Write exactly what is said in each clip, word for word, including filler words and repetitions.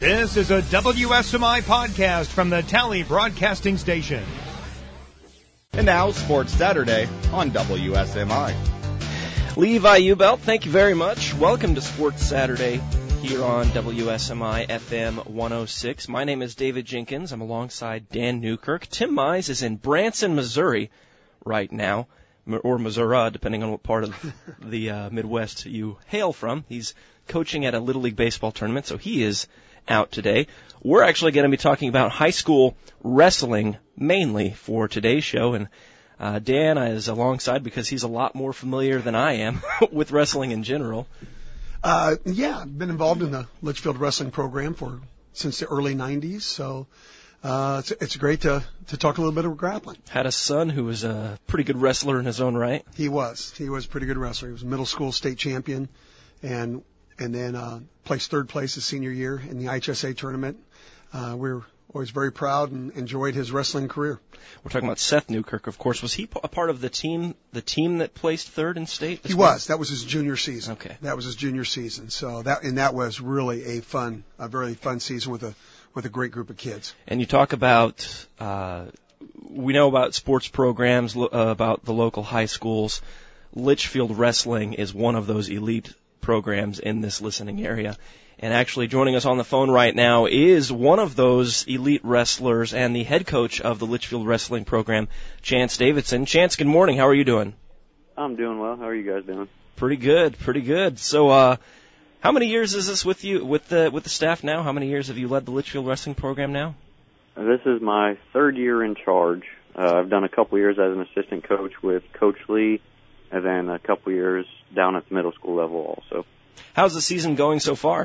This is a W S M I podcast from the Tally Broadcasting Station. And now, Sports Saturday on W S M I. Levi Ubelt, thank you very much. Welcome to Sports Saturday here on W S M I F M one oh six. My name is David Jenkins. I'm alongside Dan Newkirk. Tim Mize is in Branson, Missouri right now, or Missouri, depending on what part of the uh, Midwest you hail from. He's coaching at a Little League baseball tournament, so he is out today. We're actually going to be talking about high school wrestling mainly for today's show, and uh, Dan is alongside because he's a lot more familiar than I am with wrestling in general. Uh, yeah, I've been involved in the Litchfield wrestling program for since the early nineties, so uh, it's, it's great to, to talk a little bit of grappling. Had a son who was a pretty good wrestler in his own right. He was. He was a pretty good wrestler. He was a middle school state champion, and and then uh, placed third place his senior year in the I H S A tournament. Uh, we were always very proud and enjoyed his wrestling career. We're talking about Seth Newkirk, of course. Was he a part of the team, the team that placed third in state? He was. That was his junior season. Okay. That was his junior season. So that and that was really a fun, a very fun season with a with a great group of kids. And you talk about, uh, we know about sports programs, uh, about the local high schools. Litchfield Wrestling is one of those elite programs in this listening area. And actually joining us on the phone right now is one of those elite wrestlers and the head coach of the Litchfield Wrestling program, Chance Davidson. Chance, good morning. How are you doing? I'm doing well. How are you guys doing? Pretty good, pretty good. So, uh, how many years is this with you, with the with the staff now? How many years have you led the Litchfield Wrestling program now? This is my third year in charge. Uh, I've done a couple years as an assistant coach with Coach Lee, and then a couple years down at the middle school level also. How's the season going so far?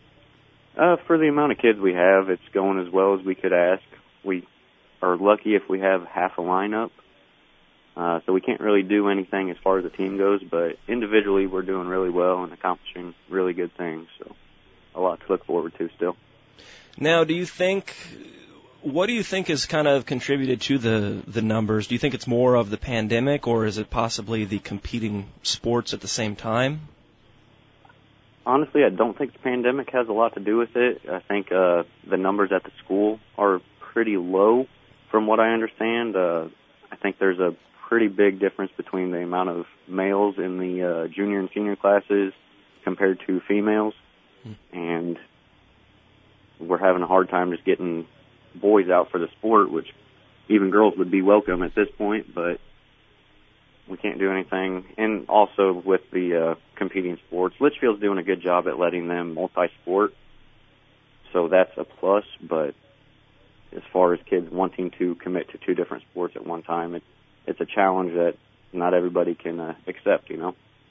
Uh, for the amount of kids we have, it's going as well as we could ask. We are lucky if we have half a lineup, uh, so we can't really do anything as far as the team goes, but individually we're doing really well and accomplishing really good things, so a lot to look forward to still. Now, do you think, what do you think has kind of contributed to the, the numbers? Do you think it's more of the pandemic, or is it possibly the competing sports at the same time? Honestly, I don't think the pandemic has a lot to do with it. I think uh, the numbers at the school are pretty low from what I understand. Uh, I think there's a pretty big difference between the amount of males in the uh, junior and senior classes compared to females. Hmm. And we're having a hard time just getting boys out for the sport, which even girls would be welcome at this point, but we can't do anything. And also with the uh, competing sports, Litchfield's doing a good job at letting them multi-sport, so that's a plus. But as far as kids wanting to commit to two different sports at one time, it, it's a challenge that not everybody can uh, accept, you know.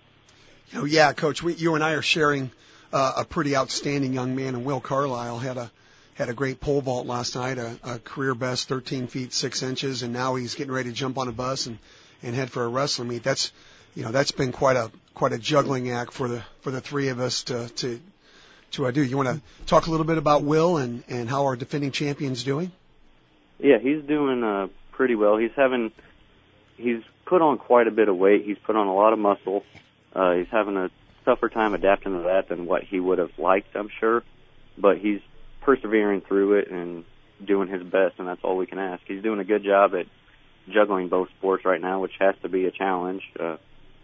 Oh, yeah, Coach, we, you and I are sharing uh, a pretty outstanding young man, and Will Carlisle had a had a great pole vault last night, a, a career best thirteen feet six inches, and now he's getting ready to jump on a bus and and head for a wrestling meet. That's, you know, that's been quite a quite a juggling act for the for the three of us to to to uh, do. You want to talk a little bit about Will and and how our defending champion's doing? Yeah, he's doing uh, pretty well. He's having he's put on quite a bit of weight. He's put on a lot of muscle. Uh, he's having a tougher time adapting to that than what he would have liked, I'm sure. But he's persevering through it and doing his best, and that's all we can ask. He's doing a good job at juggling both sports right now, which has to be a challenge uh,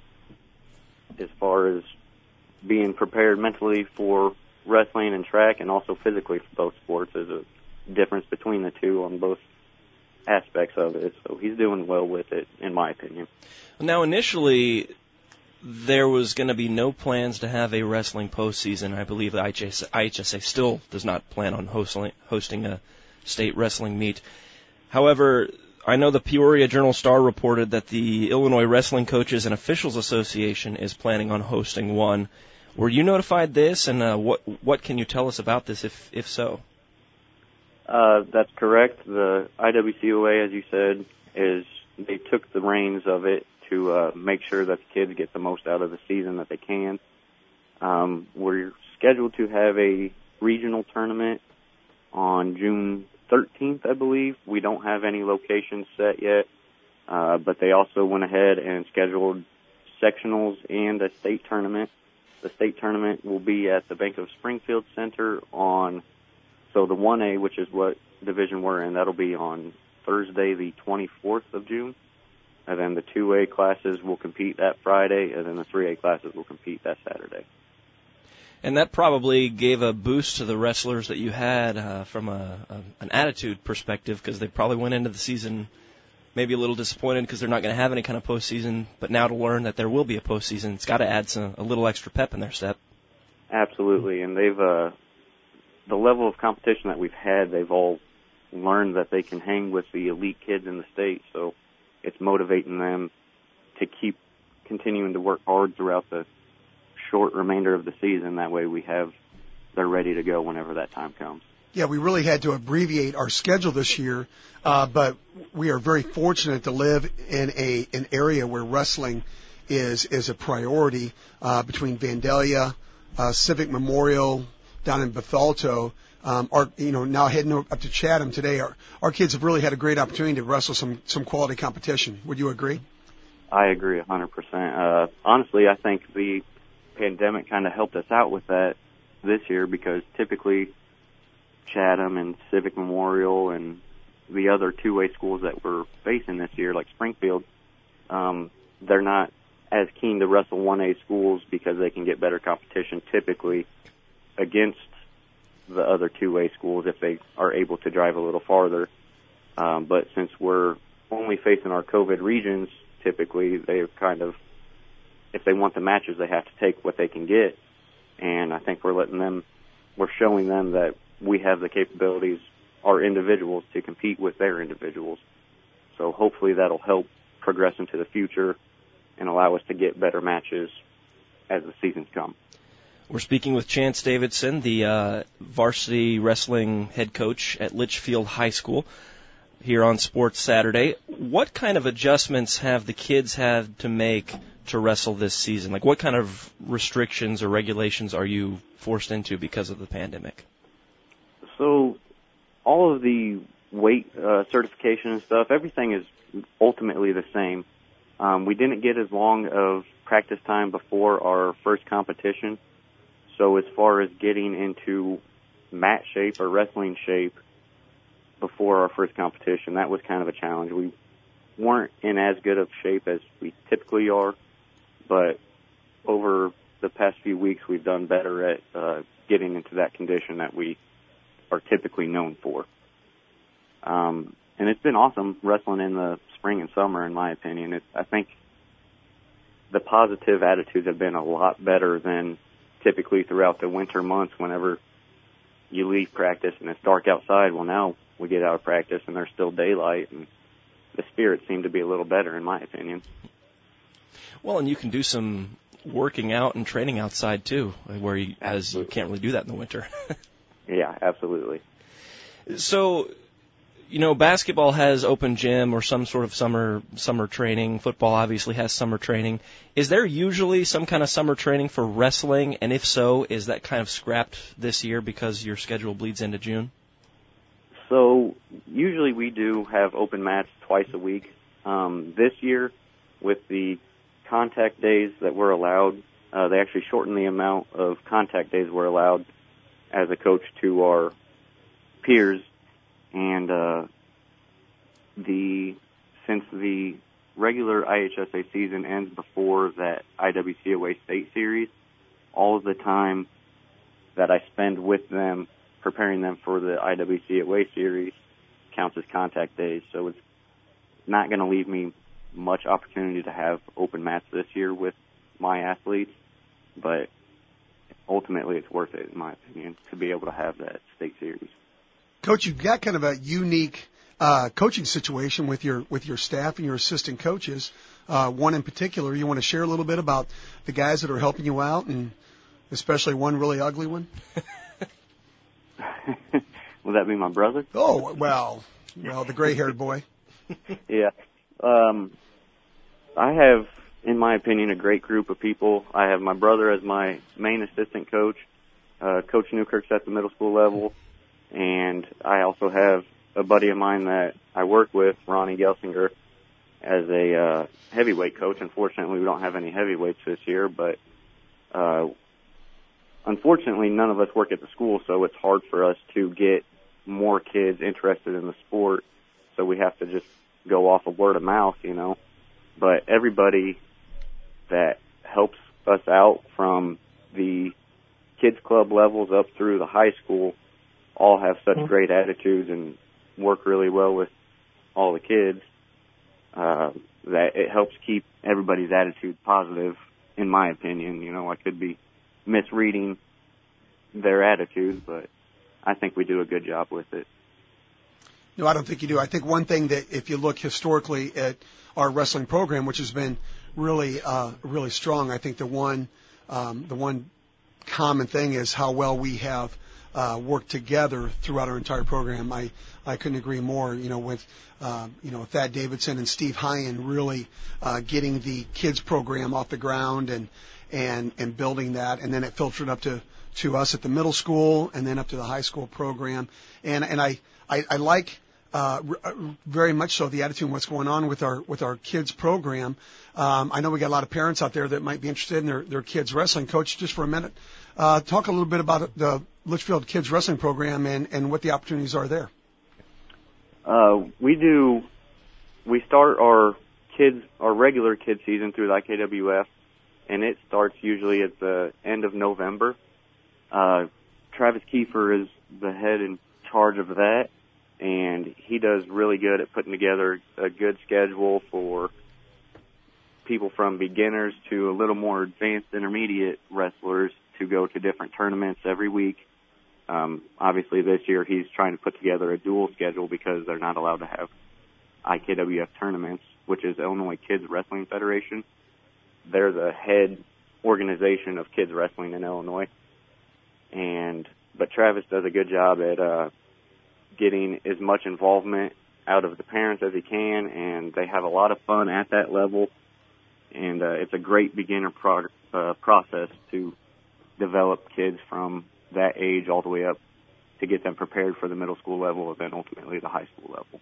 as far as being prepared mentally for wrestling and track, and also physically for both sports. There's a difference between the two on both aspects of it, so he's doing well with it, in my opinion. Now, initially, there was going to be no plans to have a wrestling postseason. I believe the I H S A still does not plan on hosting, hosting a state wrestling meet. However, I know the Peoria Journal-Star reported that the Illinois Wrestling Coaches and Officials Association is planning on hosting one. Were you notified this, and uh, what what can you tell us about this, if if so? Uh, that's correct. The I W C O A, as you said, is they took the reins of it to uh, make sure that the kids get the most out of the season that they can. Um, we're scheduled to have a regional tournament on June thirteenth, I believe. We don't have any locations set yet, uh, but they also went ahead and scheduled sectionals and a state tournament. The state tournament will be at the Bank of Springfield Center on so the one A, which is what division we're in, that'll be on Thursday, the twenty-fourth of June. And then the two A classes will compete that Friday, and then the three A classes will compete that Saturday. And that probably gave a boost to the wrestlers that you had uh, from a, a, an attitude perspective, because they probably went into the season maybe a little disappointed because they're not going to have any kind of postseason. But now to learn that there will be a postseason, it's got to add some, a little extra pep in their step. Absolutely, and they've uh, the level of competition that we've had, they've all learned that they can hang with the elite kids in the state. So it's motivating them to keep continuing to work hard throughout the short remainder of the season. That way we have, they're ready to go whenever that time comes. Yeah, we really had to abbreviate our schedule this year, uh, but we are very fortunate to live in a an area where wrestling is is a priority uh, between Vandalia, uh, Civic Memorial, down in Bethalto. Um, our, you know, now heading up to Chatham today, our, our kids have really had a great opportunity to wrestle some, some quality competition. Would you agree? I agree one hundred percent. Uh, honestly, I think the pandemic kind of helped us out with that this year, because typically Chatham and Civic Memorial and the other two-way schools that we're facing this year, like Springfield, um, they're not as keen to wrestle one A schools because they can get better competition typically against the other two-way schools if they are able to drive a little farther. Um, but since we're only facing our COVID regions, typically they're kind of, if they want the matches, they have to take what they can get. And I think we're letting them, we're showing them that we have the capabilities, our individuals, to compete with their individuals. So hopefully that'll help progress into the future and allow us to get better matches as the seasons come. We're speaking with Chance Davidson, the uh, varsity wrestling head coach at Litchfield High School, here on Sports Saturday. What kind of adjustments have the kids had to make to wrestle this season? Like, what kind of restrictions or regulations are you forced into because of the pandemic? So all of the weight uh, certification and stuff, everything is ultimately the same. Um, we didn't get as long of practice time before our first competition. So as far as getting into mat shape or wrestling shape before our first competition, that was kind of a challenge. We weren't in as good of shape as we typically are, but over the past few weeks we've done better at uh, getting into that condition that we are typically known for. Um, and it's been awesome wrestling in the spring and summer, in my opinion. It, I think the positive attitudes have been a lot better than typically throughout the winter months whenever you leave practice and it's dark outside. Well, now we get out of practice and there's still daylight, and the spirits seem to be a little better, in my opinion. Well, and you can do some working out and training outside, too, where you, as you can't really do that in the winter. Yeah, absolutely. So, you know, basketball has open gym or some sort of summer summer training. Football obviously has summer training. Is there usually some kind of summer training for wrestling? And if so, is that kind of scrapped this year because your schedule bleeds into June? So usually we do have open mats twice a week. Um, this year, with the contact days that were allowed, uh, they actually shortened the amount of contact days we're allowed as a coach to our peers. And uh, the since the regular I H S A season ends before that I W C O A state series, all of the time that I spend with them preparing them for the I W C O A series counts as contact days. So it's not going to leave me much opportunity to have open mats this year with my athletes, but ultimately it's worth it, in my opinion, to be able to have that state series. Coach, you've got kind of a unique uh, coaching situation with your with your staff and your assistant coaches. Uh, one in particular, you want to share a little bit about the guys that are helping you out, and especially one really ugly one? Would that be my brother? Oh, well, well, the gray-haired boy. Yeah. Um, I have, in my opinion, a great group of people. I have my brother as my main assistant coach. Uh, Coach Newkirk's at the middle school level. And I also have a buddy of mine that I work with, Ronnie Gelsinger, as a uh, heavyweight coach. Unfortunately, we don't have any heavyweights this year, but uh, unfortunately, none of us work at the school, so it's hard for us to get kids interested in the sport. So we have to just go off of word of mouth, you know. But everybody that helps us out from the kids club levels up through the high school all have such mm-hmm. great attitudes and work really well with all the kids uh, that it helps keep everybody's attitude positive, in my opinion. You know, I could be misreading their attitude, but I think we do a good job with it. No, I don't think you do. I think one thing that if you look historically at our wrestling program, which has been really, uh, really strong, I think the one, um, the one common thing is how well we have uh, worked together throughout our entire program. I, I couldn't agree more. You know, with uh, you know Thad Davidson and Steve Hyen really uh, getting the kids program off the ground and and and building that, and then it filtered up to to us at the middle school and then up to the high school program. And and I I, I like. Uh, very much so the attitude and what's going on with our with our kids program. Um, I know we got a lot of parents out there that might be interested in their, their kids wrestling. Coach, just for a minute, uh, talk a little bit about the Litchfield Kids Wrestling Program and, and what the opportunities are there. Uh, we do. We start our kids, our regular kids season through the I K W F, and it starts usually at the end of November. Uh, Travis Kiefer is the head in charge of that. And he does really good at putting together a good schedule for people from beginners to a little more advanced intermediate wrestlers to go to different tournaments every week. Um, obviously, this year he's trying to put together a dual schedule because they're not allowed to have I K W F tournaments, which is Illinois Kids Wrestling Federation. They're the head organization of kids wrestling in Illinois. And but Travis does a good job at uh, getting as much involvement out of the parents as he can, and they have a lot of fun at that level. And uh, it's a great beginner pro- uh, process to develop kids from that age all the way up to get them prepared for the middle school level and then ultimately the high school level.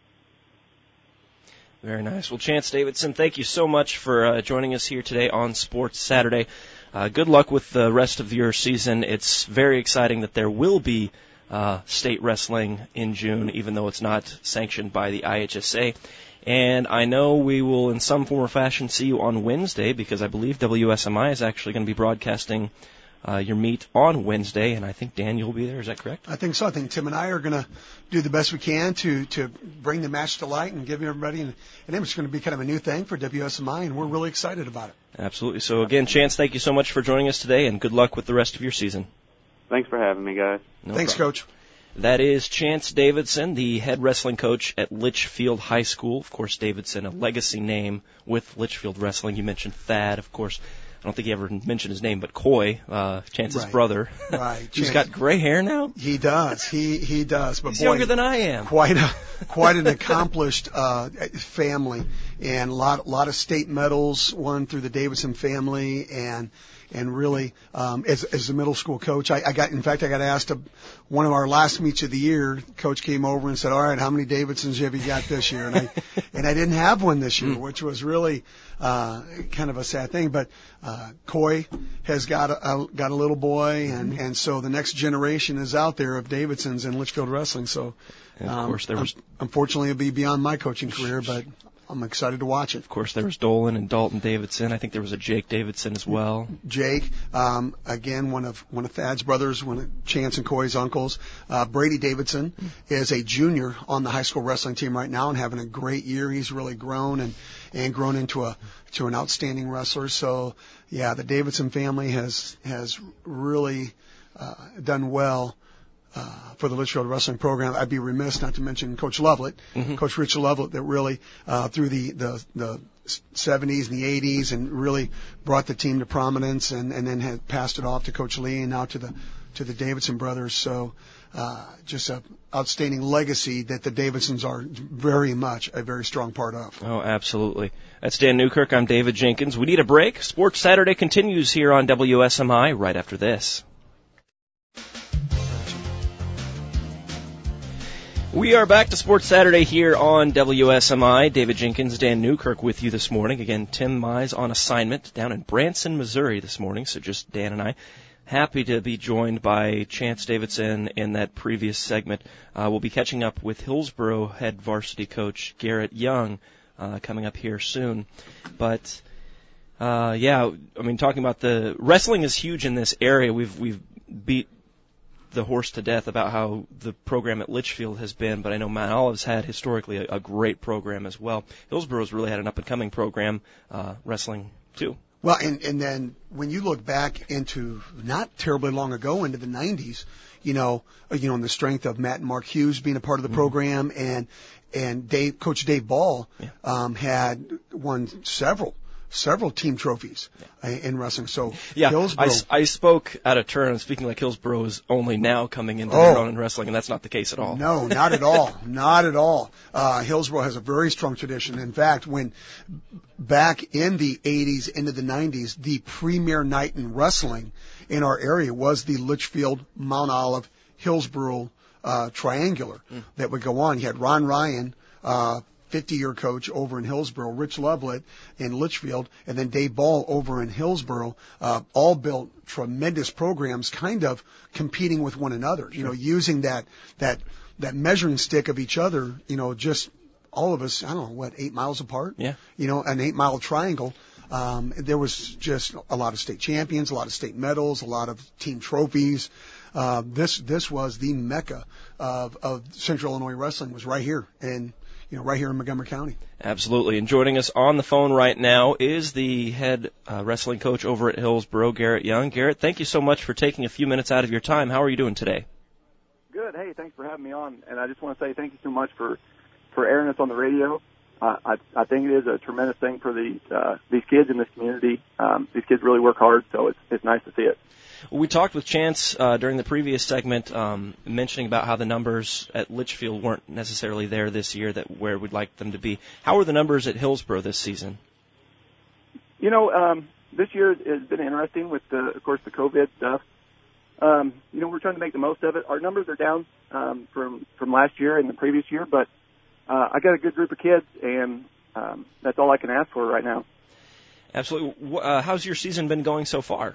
Very nice. Well, Chance Davidson, thank you so much for uh, joining us here today on Sports Saturday. Uh, good luck with the rest of your season. It's very exciting that there will be Uh, state wrestling in June, even though it's not sanctioned by the I H S A. And I know we will, in some form or fashion, see you on Wednesday, because I believe W S M I is actually going to be broadcasting uh, your meet on Wednesday, and I think, Dan, you'll be there. Is that correct? I think so. I think Tim and I are going to do the best we can to, to bring the match to light and give everybody an, an image. It's going to be kind of a new thing for W S M I, and we're really excited about it. Absolutely. So, again, Chance, thank you so much for joining us today, and good luck with the rest of your season. Thanks for having me, guys. No Thanks, problem. Coach. That is Chance Davidson, the head wrestling coach at Litchfield High School. Of course, Davidson, a legacy name with Litchfield Wrestling. You mentioned Thad, of course. I don't think he ever mentioned his name, but Coy, uh, Chance's right. brother. Right. He's got gray hair now? He does. He he does. But He's boy, younger than I am. Quite a quite an accomplished uh, family, and a lot lot of state medals won through the Davidson family, and and really um, as as a middle school coach, I, I got in fact I got asked a, one of our last meets of the year. Coach came over and said, "All right, how many Davidsons have you got this year?" And I and I didn't have one this year, which was really uh, kind of a sad thing. But uh, Coy has got a, a got a little boy, and and so the next generation is out there of Davidsons in Litchfield wrestling. So and of course there was um, unfortunately it'll be beyond my coaching career, but I'm excited to watch it. Of course, there was Dolan and Dalton Davidson. I think there was a Jake Davidson as well. Jake, um, again, one of one of Thad's brothers, one of Chance and Coy's uncles. Uh, Brady Davidson is a junior on the high school wrestling team right now and having a great year. He's really grown and and grown into a to an outstanding wrestler. So, yeah, the Davidson family has has really uh, done well. Uh, for the Litchfield Wrestling Program. I'd be remiss not to mention Coach Lovelet, mm-hmm. Coach Richard Lovelet, that really, uh, through the, the, the seventies and the eighties and really brought the team to prominence and, and then had passed it off to Coach Lee and now to the, to the Davidson brothers. So, uh, just a outstanding legacy that the Davidsons are very much a very strong part of. Oh, absolutely. That's Dan Newkirk. I'm David Jenkins. We need a break. Sports Saturday continues here on W S M I right after this. We are back to Sports Saturday here on W S M I. David Jenkins, Dan Newkirk with you this morning. Again, Tim Mize on assignment down in Branson, Missouri this morning, so just Dan and I happy to be joined by Chance Davidson in that previous segment. Uh, we'll be catching up with Hillsboro head varsity coach Garrett Young uh, coming up here soon. But uh, yeah, I mean, talking about the wrestling is huge in this area. We've we've beat the horse to death about how the program at Litchfield has been, but I know Mount Olive's had historically a, a great program as well. Hillsboro's really had an up-and-coming program, uh, wrestling too. Well, and, and then when you look back into not terribly long ago into the nineties, you know, you know, in the strength of Matt and Mark Hughes being a part of the mm-hmm. program, and and Dave, Coach Dave Ball yeah. um, had won several. several team trophies yeah. in wrestling. So yeah, Hillsboro, I, I spoke out of turn, speaking like Hillsboro is only now coming into oh, their own in wrestling, and that's not the case at all. No, not at all. Not at all. Uh, Hillsboro has a very strong tradition. In fact, when back in the eighties, into the nineties, the premier night in wrestling in our area was the Litchfield, Mount Olive, Hillsboro uh, triangular mm. that would go on. You had Ron Ryan, uh, fifty-year coach over in Hillsboro, Rich Lovelet in Litchfield, and then Dave Ball over in Hillsboro, uh, all built tremendous programs, kind of competing with one another, sure. you know, using that, that, that measuring stick of each other, you know, just all of us, I don't know, what, eight miles apart? Yeah. You know, an eight mile triangle. Um, there was just a lot of state champions, a lot of state medals, a lot of team trophies. Uh, this, this was the mecca of, of Central Illinois wrestling, was right here. And, you know, right here in Montgomery County. Absolutely. And joining us on the phone right now is the head uh, wrestling coach over at Hillsboro, Garrett Young. Garrett, thank you so much for taking a few minutes out of your time. How are you doing today? Good. Hey, thanks for having me on. And I just want to say thank you so much for, for airing us on the radio. Uh, I, I think it is a tremendous thing for the, uh, these kids in this community. Um, these kids really work hard, so it's, it's nice to see it. We talked with Chance uh, during the previous segment, um, mentioning about how the numbers at Litchfield weren't necessarily there this year, that where we'd like them to be. How are the numbers at Hillsboro this season? You know, um, this year has been interesting with, the, of course, the COVID stuff. Um, you know, we're trying to make the most of it. Our numbers are down um, from from last year and the previous year, but uh, I got a good group of kids, and um, that's all I can ask for right now. Absolutely. Uh, how's your season been going so far?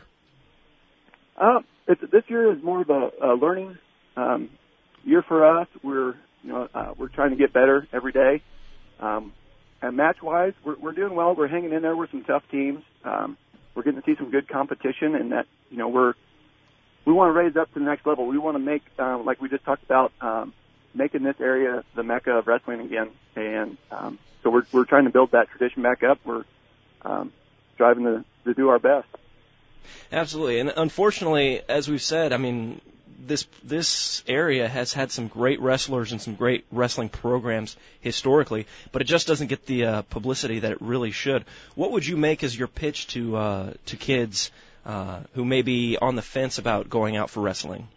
Uh, it's, this year is more of a, a learning um, year for us. We're, you know, uh, we're trying to get better every day. Um, and match-wise, we're, we're doing well. We're hanging in there with some tough teams. Um, we're getting to see some good competition, and that, you know, we're we want to raise up to the next level. We want to make, uh, like we just talked about, um, making this area the mecca of wrestling again. And um, so we're we're trying to build that tradition back up. We're um, striving to, to do our best. Absolutely, and unfortunately, as we've said, I mean, this this area has had some great wrestlers and some great wrestling programs historically, but it just doesn't get the uh, publicity that it really should. What would you make as your pitch to uh, to kids uh, who may be on the fence about going out for wrestling?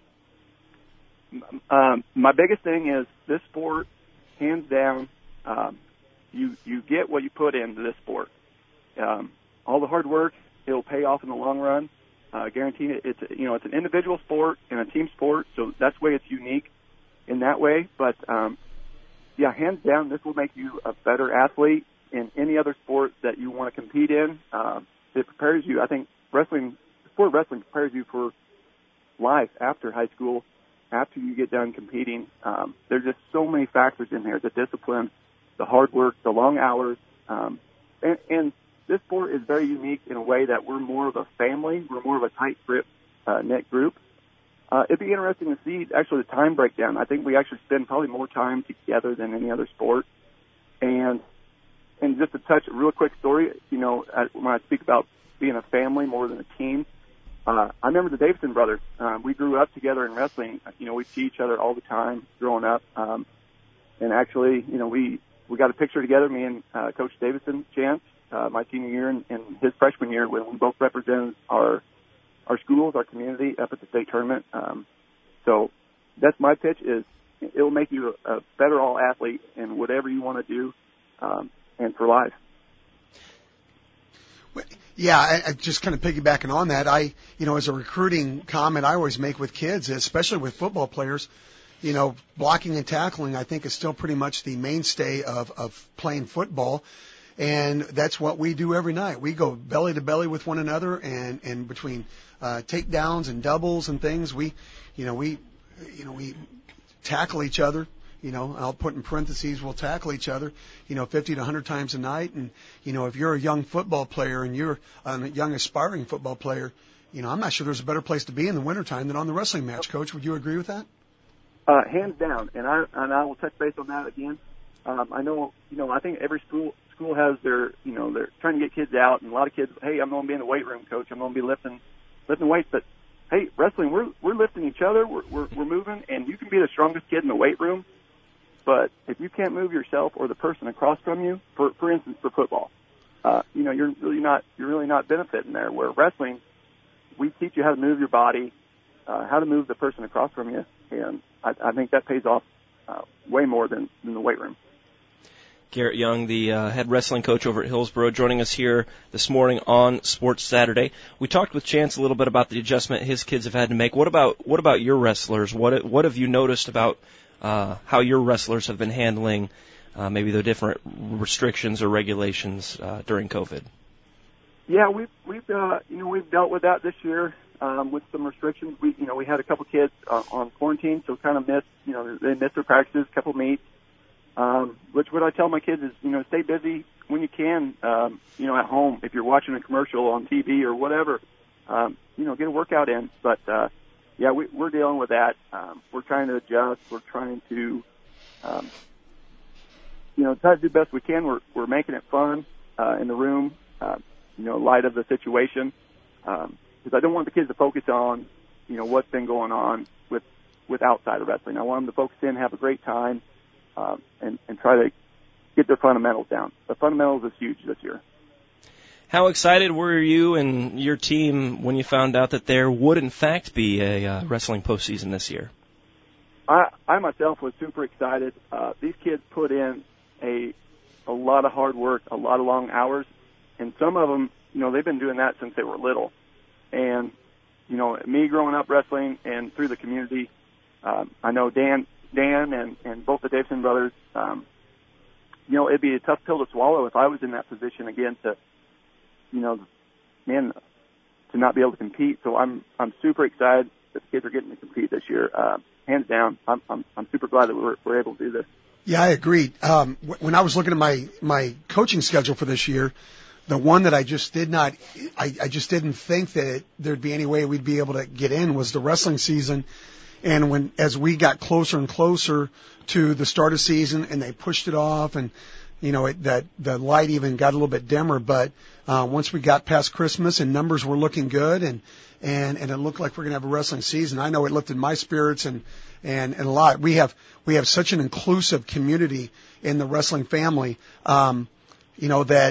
Um, my biggest thing is this sport, hands down, um, you you get what you put into this sport. Um, all the hard work, it'll pay off in the long run. Uh, guaranteed it. It's, you know, it's an individual sport and a team sport, so that's the way it's unique in that way. But, um, yeah, hands down, this will make you a better athlete in any other sport that you want to compete in. Um, it prepares you, I think, wrestling, sport of wrestling prepares you for life after high school, after you get done competing. Um, there's just so many factors in there, the discipline, the hard work, the long hours, um, and, and this sport is very unique in a way that we're more of a family. We're more of a tight grip, uh, knit group. Uh, it'd be interesting to see actually the time breakdown. I think we actually spend probably more time together than any other sport. And and just to touch a real quick story, you know, when I speak about being a family more than a team, uh, I remember the Davidson brothers. Um, we grew up together in wrestling. You know, we'd see each other all the time growing up. Um, and actually, you know, we we got a picture together, me and uh, Coach Davidson, Chance. Uh, my senior year and, and his freshman year when we both represented our our schools, our community up at the state tournament. Um, so that's my pitch is it will make you a, a better all athlete in whatever you want to do um, and for life. Yeah, I, I just kind of piggybacking on that. I, you know, as a recruiting comment I always make with kids, especially with football players, you know, blocking and tackling I think is still pretty much the mainstay of, of playing football. And that's what we do every night. We go belly to belly with one another, and, and between uh, takedowns and doubles and things, we, you know, we, you know, we tackle each other. You know, I'll put in parentheses, we'll tackle each other, you know, fifty to one hundred times a night. And, you know, if you're a young football player and you're a young aspiring football player, you know, I'm not sure there's a better place to be in the wintertime than on the wrestling match, Coach. Would you agree with that? Uh, hands down. And I, and I will touch base on that again. Um, I know, you know, I think every school, school has their, you know, they're trying to get kids out, and a lot of kids, hey, I'm going to be in the weight room, Coach. I'm going to be lifting, lifting weights. But, hey, wrestling, we're, we're lifting each other. We're, we're, we're moving, and you can be the strongest kid in the weight room. But if you can't move yourself or the person across from you, for for instance, for football, uh, you know, you're really not you're really not benefiting there. Where wrestling, we teach you how to move your body, uh, how to move the person across from you, and I, I think that pays off uh, way more than, than the weight room. Garrett Young, the uh, head wrestling coach over at Hillsboro, joining us here this morning on Sports Saturday. We talked with Chance a little bit about the adjustment his kids have had to make. What about what about your wrestlers? What what have you noticed about Uh, how your wrestlers have been handling uh, maybe the different restrictions or regulations uh, during COVID? Yeah, we've we've uh, you know we've dealt with that this year um, with some restrictions. We you know we had a couple kids uh, on quarantine, so kind of missed you know they missed their practices, a couple meets. Um, which what I tell my kids is you know stay busy when you can. Um, you know at home if you're watching a commercial on T V or whatever, um, you know get a workout in. But uh, Yeah, we, we're dealing with that. Um, we're trying to adjust. We're trying to, um, you know, try to do the best we can. We're we're making it fun uh, in the room, uh, you know, in light of the situation. Because um, I don't want the kids to focus on, you know, what's been going on with with outside of wrestling. I want them to focus in, have a great time, uh, and and try to get their fundamentals down. The fundamentals is huge this year. How excited were you and your team when you found out that there would, in fact, be a uh, wrestling postseason this year? I, I myself was super excited. Uh, these kids put in a a lot of hard work, a lot of long hours, and some of them, you know, they've been doing that since they were little. And, you know, me growing up wrestling and through the community, um, I know Dan, Dan and, and both the Davidson brothers, um, you know, it'd be a tough pill to swallow if I was in that position again to, you know, man, to not be able to compete. So I'm I'm super excited that the kids are getting to compete this year. Uh, hands down, I'm I'm, I'm super glad that we're we're able to do this. Yeah, I agree. Um, when I was looking at my my coaching schedule for this year, the one that I just did not, I, I just didn't think that there'd be any way we'd be able to get in was the wrestling season. And when as we got closer and closer to the start of season, and they pushed it off, and you know, it, that the light even got a little bit dimmer. But uh, once we got past Christmas and numbers were looking good, and and and it looked like we're going to have a wrestling season, I know it lifted my spirits and and and a lot. We have we have such an inclusive community in the wrestling family, um, you know, that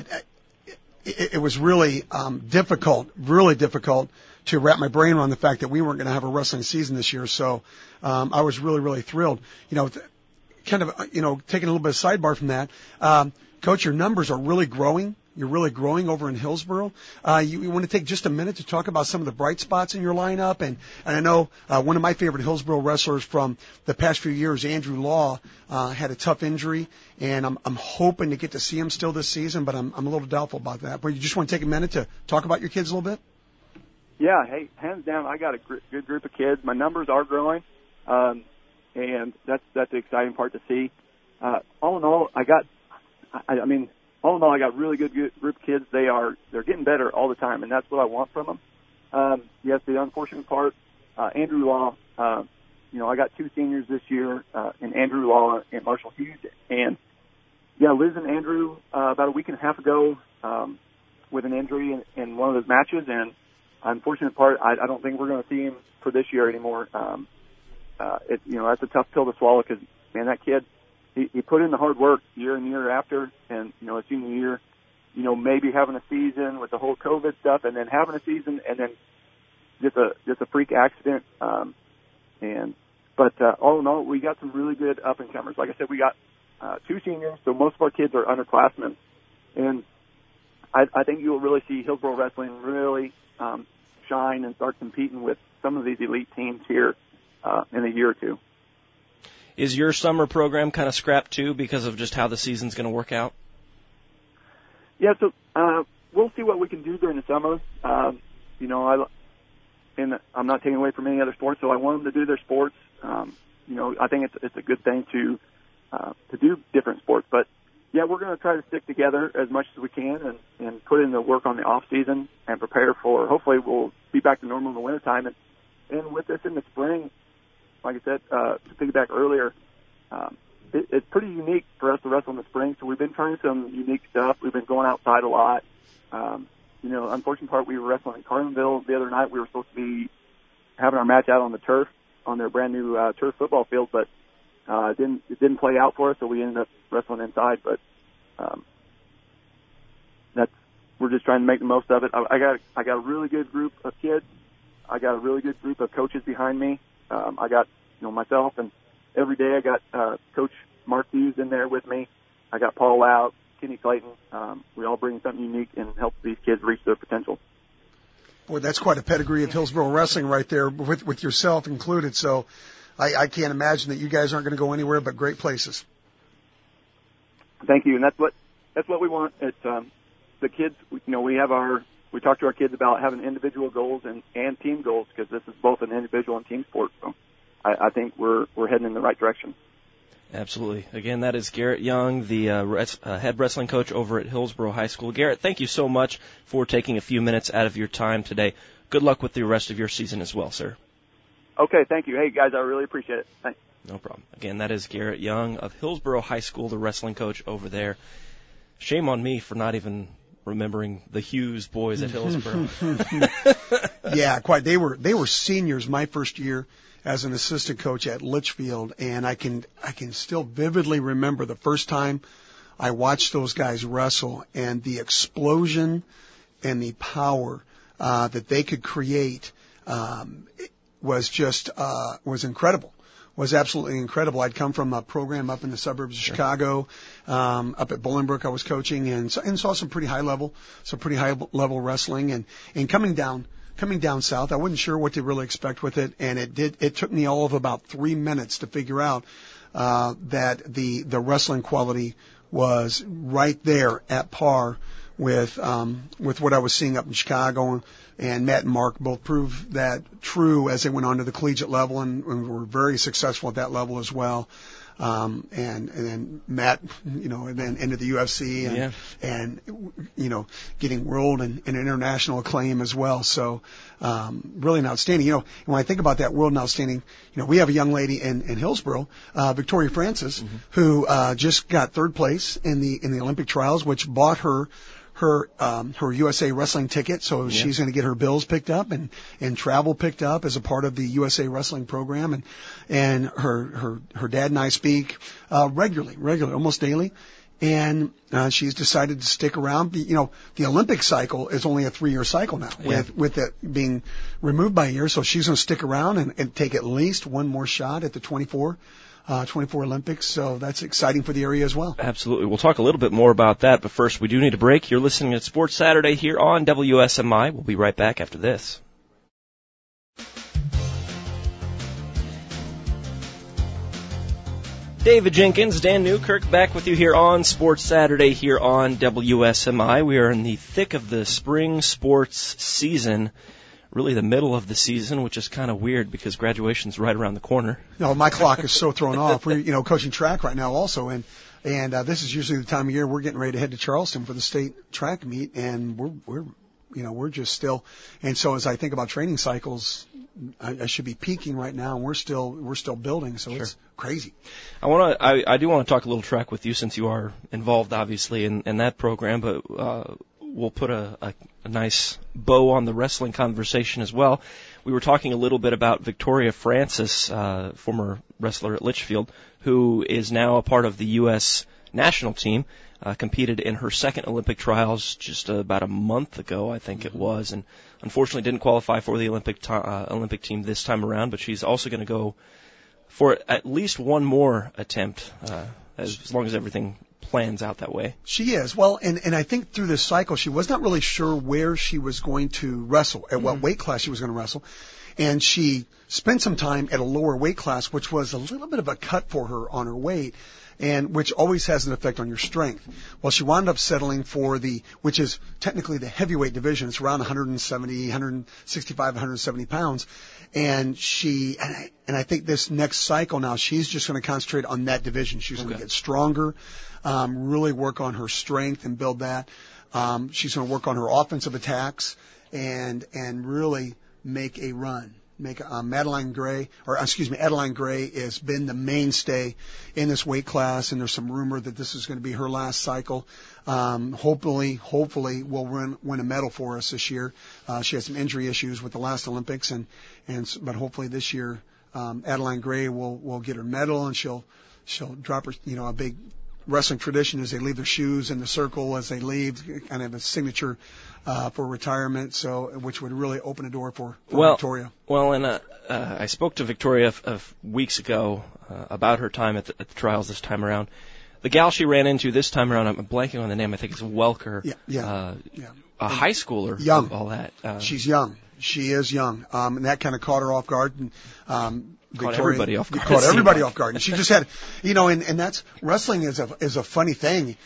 it, it was really um, difficult, really difficult to wrap my brain around the fact that we weren't going to have a wrestling season this year. So um, I was really really thrilled, you know. Th- Kind of, you know, taking a little bit of sidebar from that, um, Coach, your numbers are really growing. You're really growing over in Hillsboro. Uh, you, you want to take just a minute to talk about some of the bright spots in your lineup, and, and I know uh, one of my favorite Hillsboro wrestlers from the past few years, Andrew Law, uh, had a tough injury, and I'm I'm hoping to get to see him still this season, but I'm I'm a little doubtful about that. But you just want to take a minute to talk about your kids a little bit? Yeah, hey, hands down, I got a gr- good group of kids. My numbers are growing. Um, And that's that's the exciting part to see. Uh, all in all, I got, I, I mean, all in all, I got really good, good group of kids. They are they're getting better all the time, and that's what I want from them. Um, yes, the unfortunate part, uh, Andrew Law. Uh, you know, I got two seniors this year, uh, and Andrew Law and Marshall Hughes. And yeah, Liz and Andrew uh, about a week and a half ago um, with an injury in, in one of those matches, and unfortunate part, I, I don't think we're going to see him for this year anymore. Um, Uh, it, you know, that's a tough pill to swallow because, man, that kid, he, he put in the hard work year and year after. And, you know, his senior year, you know, maybe having a season with the whole COVID stuff and then having a season and then just a, just a freak accident. Um, and, but, uh, all in all, we got some really good up and comers. Like I said, we got, uh, two seniors. So most of our kids are underclassmen. And I, I think you'll really see Hillsboro wrestling really, um, shine and start competing with some of these elite teams here. Uh, in a year or two. Is your summer program kind of scrapped too because of just how the season's going to work out? Yeah, so uh, we'll see what we can do during the summer. Um, you know, I and I'm not taking away from any other sports, so I want them to do their sports. Um, you know, I think it's it's a good thing to uh, to do different sports, but yeah, we're going to try to stick together as much as we can and, and put in the work on the off season and prepare for. Hopefully, we'll be back to normal in the wintertime. And and with this in the spring, like I said, uh, to piggyback earlier, um, it, it's pretty unique for us to wrestle in the spring. So we've been trying some unique stuff. We've been going outside a lot. Um, you know, unfortunate part, we were wrestling in Carlinville the other night. We were supposed to be having our match out on the turf, on their brand new uh, turf football field, but uh, it didn't it didn't play out for us, so we ended up wrestling inside. But um, that's we're just trying to make the most of it. I, I got I got a really good group of kids. I got a really good group of coaches behind me. Um, I got you know myself, and every day I got uh, Coach Mark Hughes in there with me. I got Paul Loud, Kenny Clayton. Um, we all bring something unique and help these kids reach their potential. Boy, that's quite a pedigree of Hillsboro wrestling right there, with with yourself included. So I, I can't imagine that you guys aren't going to go anywhere but great places. Thank you, and that's what that's what we want. It's um, the kids. You know, we have our we talk to our kids about having individual goals and, and team goals, because this is both an individual and team sport. So I, I think we're we're heading in the right direction. Absolutely. Again, that is Garrett Young, the uh, res- uh, head wrestling coach over at Hillsboro High School. Garrett, thank you so much for taking a few minutes out of your time today. Good luck with the rest of your season as well, sir. Okay, thank you. Hey, guys, I really appreciate it. Thanks. No problem. Again, that is Garrett Young of Hillsboro High School, the wrestling coach over there. Shame on me for not even remembering the Hughes boys at Hillsboro. Yeah, quite. They were they were seniors my first year as an assistant coach at Litchfield, and I can I can still vividly remember the first time I watched those guys wrestle and the explosion and the power uh, that they could create um, was just uh, was incredible. Was absolutely incredible. I'd come from a program up in the suburbs of Sure. Chicago, um, up at Bolingbrook. I was coaching and and saw some pretty high level, some pretty high level wrestling, and and coming down. Coming down south, I wasn't sure what to really expect with it, and it did. It took me all of about three minutes to figure out uh, that the the wrestling quality was right there at par with um, with what I was seeing up in Chicago. And Matt and Mark both proved that true as they went on to the collegiate level, and, and were very successful at that level as well. Um, and, and then Matt, you know, and then into the U F C and, yeah. and, you know, getting world and, and international acclaim as well. So, um, really an outstanding, you know, when I think about that world and outstanding, you know, we have a young lady in, in Hillsboro, uh, Victoria Francis, mm-hmm. who, uh, just got third place in the, in the Olympic trials, which bought her her um her U S A wrestling ticket, so yeah. she's going to get her bills picked up and and travel picked up as a part of the U S A wrestling program, and and her her her dad and I speak uh regularly regularly almost daily, and uh she's decided to stick around. You know, the Olympic cycle is only a three-year cycle now, yeah. with with it being removed by a year, so she's going to stick around and, and take at least one more shot at the twenty-four Uh, twenty-four Olympics, so that's exciting for the area as well. Absolutely. We'll talk a little bit more about that, but first we do need a break. You're listening to Sports Saturday here on W S M I. We'll be right back after this. David Jenkins, Dan Newkirk, back with you here on Sports Saturday here on W S M I. We are in the thick of the spring sports season. Really the middle of the season, which is kind of weird because graduation's right around the corner. No, my clock is so thrown off. We're, you know, coaching track right now also, and and uh, this is usually the time of year we're getting ready to head to Charleston for the state track meet, and we're we're you know we're just still. And so as I think about training cycles, I, I should be peaking right now, and we're still we're still building, so sure. It's crazy. I want to I, I do want to talk a little track with you since you are involved obviously in, in that program, but. Uh, We'll put a, a, a nice bow on the wrestling conversation as well. We were talking a little bit about Victoria Francis, uh, former wrestler at Litchfield, who is now a part of the U S national team, uh, competed in her second Olympic trials just uh, about a month ago, I think mm-hmm. it was, and unfortunately didn't qualify for the Olympic to, uh, Olympic team this time around, but she's also going to go for at least one more attempt, uh, as, as long as everything plans out that way. She is. Well, and, and I think through this cycle, she was not really sure where she was going to wrestle, at mm-hmm. what weight class she was going to wrestle. and she spent some time at a lower weight class, which was a little bit of a cut for her on her weight, and which always has an effect on your strength. Well, she wound up settling for the, which is technically the heavyweight division. It's around one seventy, one sixty-five, one seventy pounds. And she, and I, and I think this next cycle now, she's just going to concentrate on that division. She's okay. going to get stronger, um, really work on her strength and build that. Um, she's going to work on her offensive attacks and, and really make a run. Make uh, Madeline Gray, or excuse me, Adeline Gray has been the mainstay in this weight class, and there's some rumor that this is going to be her last cycle. Um, hopefully, hopefully, will win win a medal for us this year. Uh, she had some injury issues with the last Olympics, and and but hopefully this year, um, Adeline Gray will will get her medal, and she'll she'll drop her, you know, a big wrestling tradition as they leave their shoes in the circle as they leave, kind of a signature uh, for retirement. So, which would really open a door for, for well, Victoria. Well, and uh, uh, I spoke to Victoria f- of weeks ago uh, about her time at the, at the trials this time around. The gal she ran into this time around, I'm blanking on the name. I think it's Welker. Yeah, yeah, uh, yeah. A high schooler. Young. All that. Uh, She's young. She is young, um, and that kind of caught her off guard. And, um, Caught Victoria, everybody off guard. Caught everybody off guard. And she just had, you know, and, and that's, wrestling is a, is a funny thing,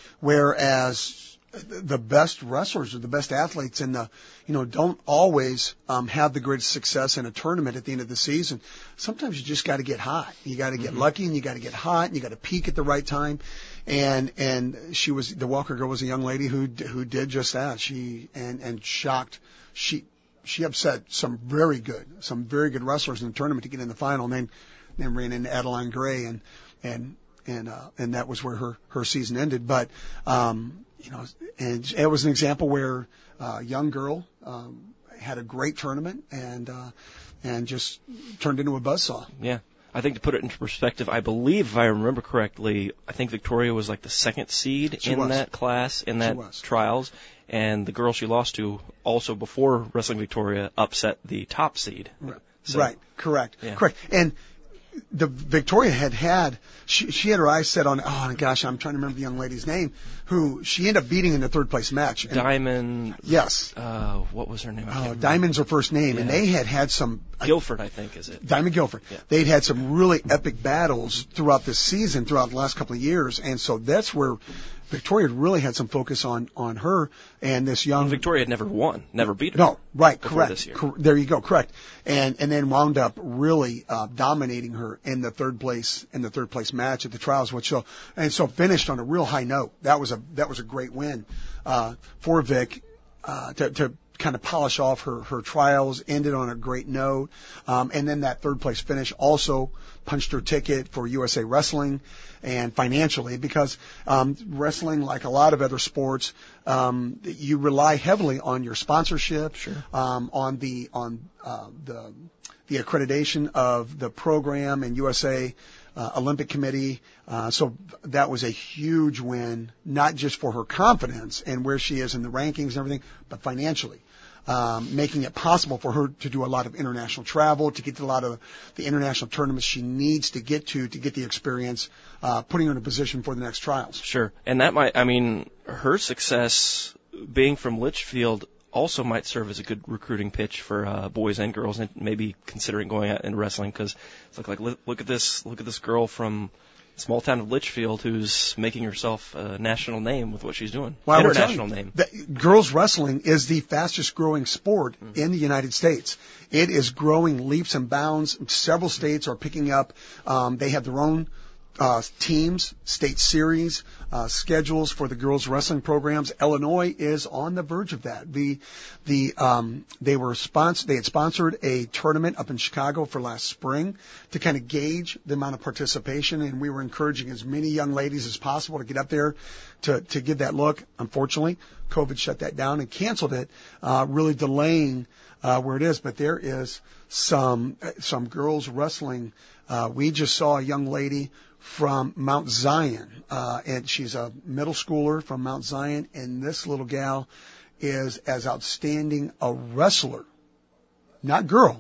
whereas the best wrestlers or the best athletes in the, you know, don't always, um, have the greatest success in a tournament at the end of the season. Sometimes you just got to get hot. You got to get mm-hmm. lucky, and you got to get hot, and you got to peak at the right time. And, and she was, the Welker girl was a young lady who, who did just that. She, and, and shocked, she, She upset some very good, some very good wrestlers in the tournament to get in the final, and then, then ran into Adeline Gray, and and and uh, and that was where her her season ended. But um, you know, and it was an example where uh, a young girl um, had a great tournament and uh, and just turned into a buzzsaw. Yeah. I think to put it into perspective, I believe, if I remember correctly, I think Victoria was like the second seed she in was. that class, in that trials. And the girl she lost to, also before Wrestling Victoria, upset the top seed. Right, so, right. correct, yeah. correct. And the Victoria had had, she, she had her eyes set on, oh gosh, I'm trying to remember the young lady's name, who she ended up beating in the third place match. And, Diamond. Yes. Uh, what was her name? Oh, Diamond's her first name, yeah. And they had had some. Guilford, I think, is it? Diamond Guilford. Yeah. They'd had some really epic battles throughout this season, throughout the last couple of years, and so that's where Victoria really had some focus on on her and this young. And Victoria had never won, never beat her. No, right, correct. This year. Cor- there you go, correct. And and then wound up really uh, dominating her in the third place in the third place match at the trials, which so and so finished on a real high note. That was a that was a great win uh, for Vic uh, to to kind of polish off her her trials. Ended on a great note, um, and then that third place finish also punched her ticket for U S A Wrestling. And financially, because um, wrestling, like a lot of other sports, um, you rely heavily on your sponsorship, sure. um, on the on uh, the the accreditation of the program and U S A uh, Olympic Committee. Uh, so that was a huge win, not just for her confidence and where she is in the rankings and everything, but financially. Um, making it possible for her to do a lot of international travel, to get to a lot of the international tournaments she needs to get to, to get the experience, uh, putting her in a position for the next trials. Sure. And that might, I mean, her success being from Litchfield also might serve as a good recruiting pitch for uh, boys and girls, and maybe considering going out and wrestling, because it's like, like look, look at this, look at this girl from small town of Litchfield who's making herself a national name with what she's doing. Well, international name. Girls wrestling is the fastest growing sport mm. in the United States. It is growing leaps and bounds. Several states are picking up. Um, they have their own uh, teams, state series, uh, schedules for the girls wrestling programs. Illinois is on the verge of that. The, the, um, they were sponsor, they had sponsored a tournament up in Chicago for last spring to kind of gauge the amount of participation, and we were encouraging as many young ladies as possible to get up there to, to give that look. Unfortunately, COVID shut that down and canceled it, uh, really delaying, uh, where it is. But there is some, some girls wrestling. Uh, we just saw a young lady from Mount Zion, uh, and she's a middle schooler from Mount Zion, and this little gal is as outstanding a wrestler, not girl,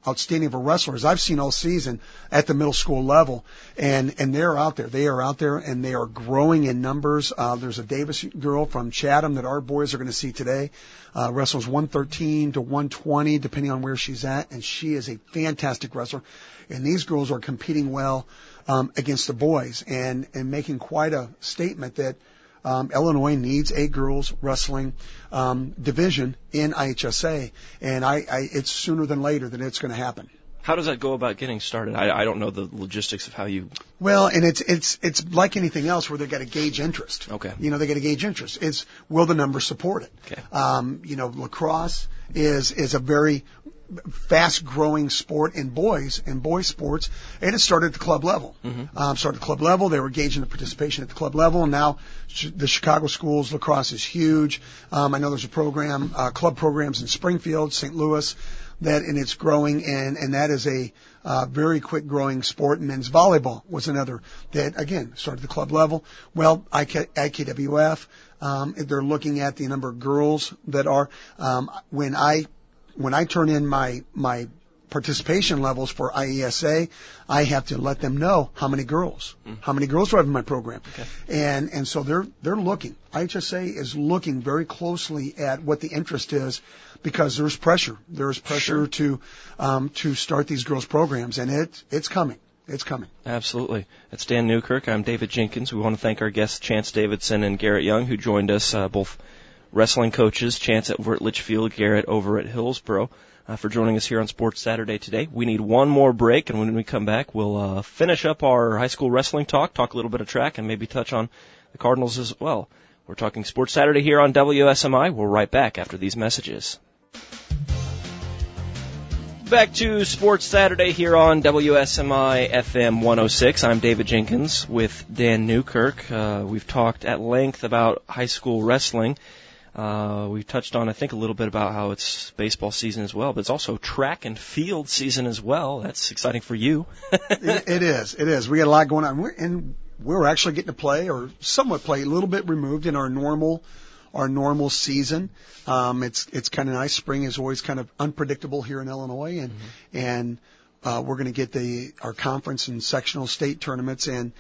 outstanding of a wrestlers I've seen all season at the middle school level, and and they're out there. They are out there, and they are growing in numbers. Uh, there's a Davis girl from Chatham that our boys are going to see today. Uh, wrestles one thirteen to one twenty, depending on where she's at, and she is a fantastic wrestler. And these girls are competing well um, against the boys, and and making quite a statement that um, Illinois needs a girls wrestling um, division in I H S A, and I, I it's sooner than later that it's going to happen. How does that go about getting started? I, I don't know the logistics of how you. Well, and it's it's it's like anything else where they got to gauge interest. Okay. You know, they got to gauge interest. It's will the numbers support it? Okay. Um, you know, lacrosse is is a very fast growing sport in boys in boys sports, and it started at the club level. Mm-hmm. Um, started at the club level. They were gauging the participation at the club level, and now sh- the Chicago schools lacrosse is huge. Um, I know there's a program, uh, club programs in Springfield, Saint Louis, that and it's growing, and and that is a uh, very quick growing sport. And men's volleyball was another that again started at the club level. Well, I K, I K W F, um, they're looking at the number of girls that are um, when I when I turn in my my participation levels for I E S A, I have to let them know how many girls, mm. how many girls do I have in my program, okay. and and so they're they're looking. I H S A is looking very closely at what the interest is, because there's pressure. There's pressure sure. to um, to start these girls programs, and it it's coming. It's coming. Absolutely. That's Dan Newkirk. I'm David Jenkins. We want to thank our guests Chance Davidson and Garrett Young, who joined us, uh, both wrestling coaches, Chance over at Litchfield, Garrett over at Hillsboro, uh, for joining us here on Sports Saturday today. We need one more break, and when we come back, we'll uh, finish up our high school wrestling talk, talk a little bit of track, and maybe touch on the Cardinals as well. We're talking Sports Saturday here on W S M I. We're right back after these messages. Back to Sports Saturday here on W S M I F M one oh six. I'm David Jenkins with Dan Newkirk. Uh, we've talked at length about high school wrestling. Uh, we touched on, I think, a little bit about how it's baseball season as well, but it's also track and field season as well. That's exciting for you. it, it is. It is. We got a lot going on. We're, and we're actually getting to play, or somewhat play, a little bit removed in our normal our normal season. Um, it's it's kind of nice. Spring is always kind of unpredictable here in Illinois, and mm-hmm. and uh, we're going to get the our conference and sectional state tournaments in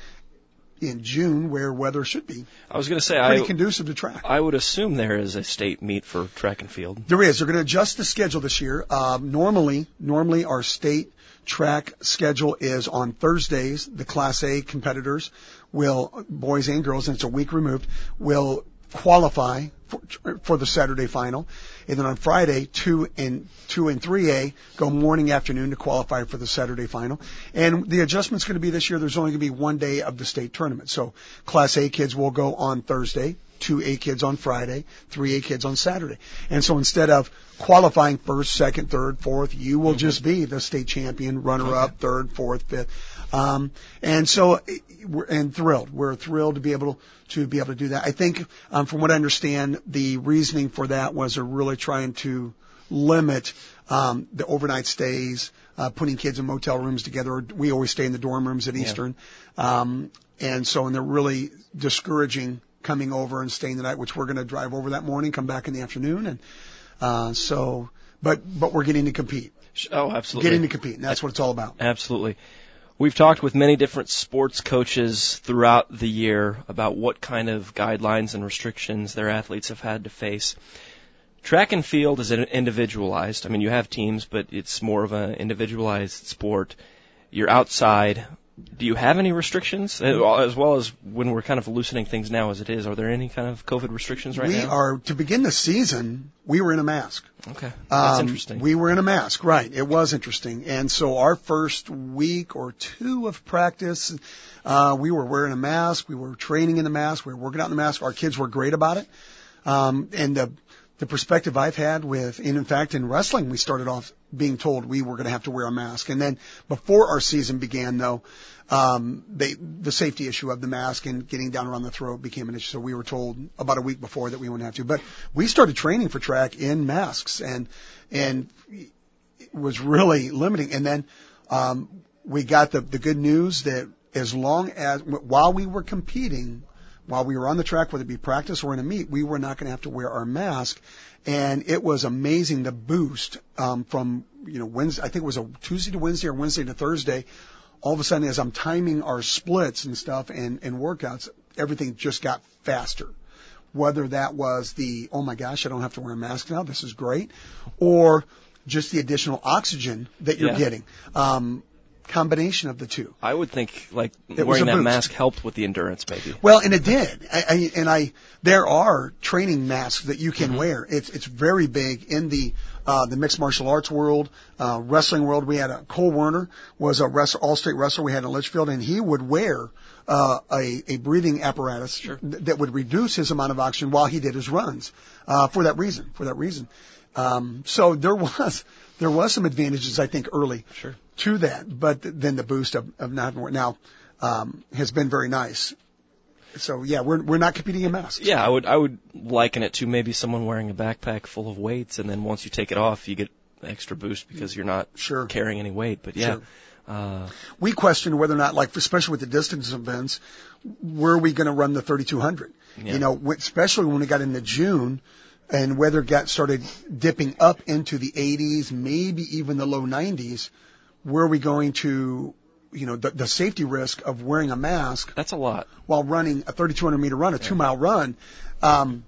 in June, where weather should be. I was going to say pretty I, conducive to track. I would assume there is a state meet for track and field. There is. They're going to adjust the schedule this year. Um, normally, normally our state track schedule is on Thursdays. The Class A competitors will, boys and girls, and it's a week removed, will qualify for, for the Saturday final, and then on Friday, two and two and three A go morning afternoon to qualify for the Saturday final. And the adjustment's going to be this year. There's only going to be one day of the state tournament. So Class A kids will go on Thursday, two A kids on Friday, three A kids on Saturday. And so instead of qualifying first, second, third, fourth, you will mm-hmm. just be the state champion, runner-up, okay. third, fourth, fifth. Um, and so, we're, and thrilled. We're thrilled to be able to, to be able to do that. I think, um, from what I understand, the reasoning for that was they're really trying to limit, um, the overnight stays, uh, putting kids in motel rooms together. We always stay in the dorm rooms at Eastern. Yeah. Um, and so, and they're really discouraging coming over and staying the night, which we're going to drive over that morning, come back in the afternoon. And, uh, so, but, but we're getting to compete. Oh, absolutely. Getting to compete. And that's what it's all about. Absolutely. We've talked with many different sports coaches throughout the year about what kind of guidelines and restrictions their athletes have had to face. Track and field is individualized. I mean, you have teams, but it's more of an individualized sport. You're outside. Do you have any restrictions, as well as when we're kind of loosening things now as it is? Are there any kind of COVID restrictions right we now? We are, to begin the season, we were in a mask. Okay, that's um, interesting. We were in a mask, right. It was interesting. And so our first week or two of practice, uh, we were wearing a mask. We were training in the mask. We were working out in the mask. Our kids were great about it. Um, and the, the perspective I've had with, and in fact, in wrestling, we started off being told we were going to have to wear a mask. And then before our season began, though, um, they, the safety issue of the mask and getting down around the throat became an issue. So we were told about a week before that we wouldn't have to. But we started training for track in masks, and and it was really limiting. And then um, we got the the good news that as long as while we were competing, while we were on the track, whether it be practice or in a meet, we were not going to have to wear our mask. And it was amazing the boost um, from, you know, Wednesday, I think it was a Tuesday to Wednesday or Wednesday to Thursday. All of a sudden, as I'm timing our splits and stuff and, and workouts, everything just got faster. Whether that was the, oh my gosh, I don't have to wear a mask now, this is great, or just the additional oxygen that you're yeah. getting. Um, combination of the two. I would think like It wearing that boost. mask helped with the endurance, maybe. Well, and it did. I, I, and I, there are training masks that you can Mm-hmm. wear. It's it's very big in the uh, the mixed martial arts world, uh, wrestling world. We had a Cole Werner was a wrestler, all-state wrestler we had in Litchfield, and he would wear uh, a a breathing apparatus Sure. th- that would reduce his amount of oxygen while he did his runs. Uh, for that reason. For that reason. Um, so there was there was some advantages, I think, early Sure. to that, but then the boost of, of not having now um, has been very nice. So yeah, we're we're not competing in masks. Yeah, I would I would liken it to maybe someone wearing a backpack full of weights, and then once you take it off, you get extra boost because you're not Sure. carrying any weight. But yeah, Sure. uh, We questioned whether or not, like especially with the distance events, were we going to run the thirty-two hundred? Yeah. You know, wh- especially when we got into June, and weather got started dipping up into the eighties, maybe even the low nineties. Were we going to, you know, the, the safety risk of wearing a mask that's a lot. while running a thirty-two hundred meter run, a two mile run? Um,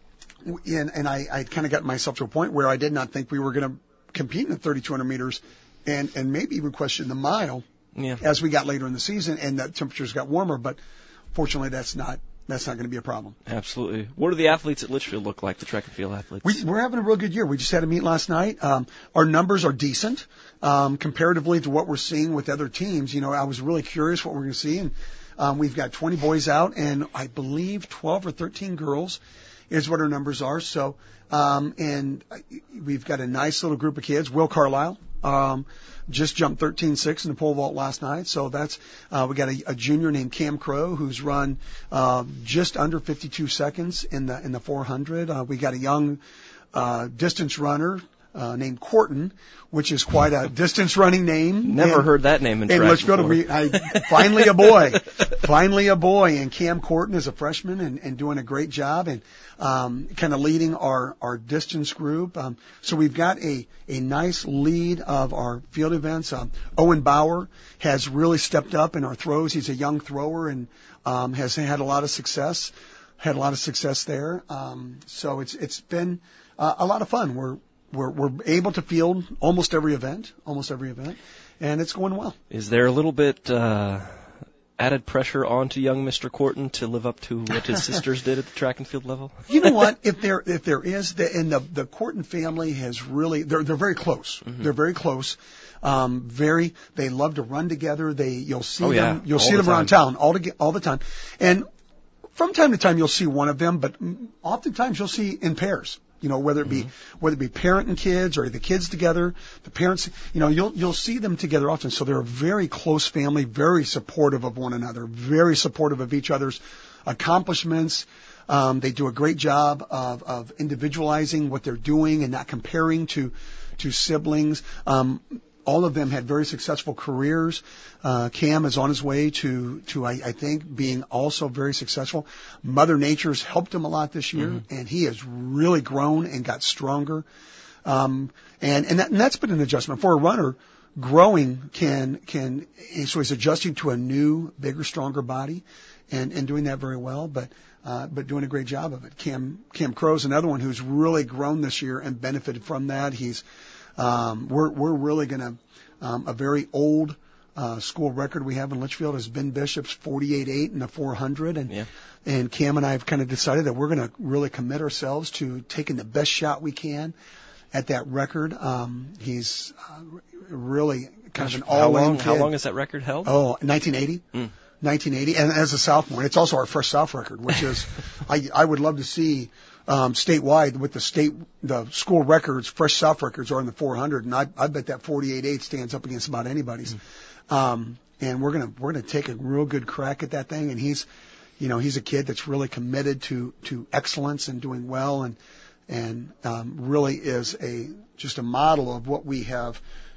and, and I, I kind of got myself to a point where I did not think we were going to compete in the thirty-two hundred meters, and, and maybe even question the mile Yeah. as we got later in the season and the temperatures got warmer. But fortunately, that's not that's not going to be a problem. Absolutely. What do the athletes at Litchfield look like, the track and field athletes? We, we're having a real good year. We just had a meet last night. Um, our numbers are decent um, comparatively to what we're seeing with other teams. You know, I was really curious what we're going to see, and um, we've got twenty boys out, and I believe twelve or thirteen girls is what our numbers are. So, um, and we've got a nice little group of kids. Will Carlisle um, just jumped thirteen six in the pole vault last night. So that's, uh, we got a, a junior named Cam Crow who's run, uh, just under fifty-two seconds in the, in the four hundred. Uh, we got a young, uh, distance runner, uh, named Corton, which is quite a distance running name. Never And- heard that name in and track let's go to before. me. I, finally a boy, finally a boy. And Cam Corton is a freshman and, and doing a great job and um, kind of leading our our distance group. Um, so we've got a a nice lead of our field events. Um, Owen Bauer has really stepped up in our throws. He's a young thrower and um, has had a lot of success. Had a lot of success there. Um, so it's it's been uh, a lot of fun. We're we're we're able to field almost every event, almost every event, and it's going well. Is there a little bit uh, added pressure onto young Mister Corton to live up to what his sisters did at the track and field level? You know what? If there if there is, the, and the the Corton family has really they're they're very close. Mm-hmm. They're very close. Um, very they love to run together. They you'll see Oh, yeah. them you'll All see the them around time. town all to, all the time, and from time to time you'll see one of them, but mm, oftentimes you'll see in pairs. You know, whether it be Mm-hmm. whether it be parent and kids or the kids together, the parents. You know, you'll you'll see them together often. So they're a very close family, very supportive of one another, very supportive of each other's accomplishments. Um, they do a great job of, of individualizing what they're doing and not comparing to to siblings. Um, all of them had very successful careers. Uh, Cam is on his way to, to I, I think, being also very successful. Mother Nature's helped him a lot this year, Mm-hmm. and he has really grown and got stronger. Um, and, and, that, and that's been an adjustment. For a runner, growing can, can, so he's adjusting to a new, bigger, stronger body and, and doing that very well, but, uh, but doing a great job of it. Cam, Cam Crow's another one who's really grown this year and benefited from that. He's, Um, we're we're really going to um, a very old uh, school record we have in Litchfield is Ben Bishop's forty-eight eight in the four hundred, and Yeah. and Cam and I have kind of decided that we're going to really commit ourselves to taking the best shot we can at that record. Um, he's uh, really kind of an How all-in long? kid. How long has that record held? Oh, nineteen eighty. Mm. nineteen eighty, and as a sophomore, and it's also our first South record, which is, I, I would love to see um, statewide with the state, the school records, fresh South records are in the four hundred, and I, I bet that forty-eight eight stands up against about anybody's. Mm. Um, and we're gonna we're gonna take a real good crack at that thing, and he's, you know, he's a kid that's really committed to to excellence and doing well, and and um, really is a just a model of what we have,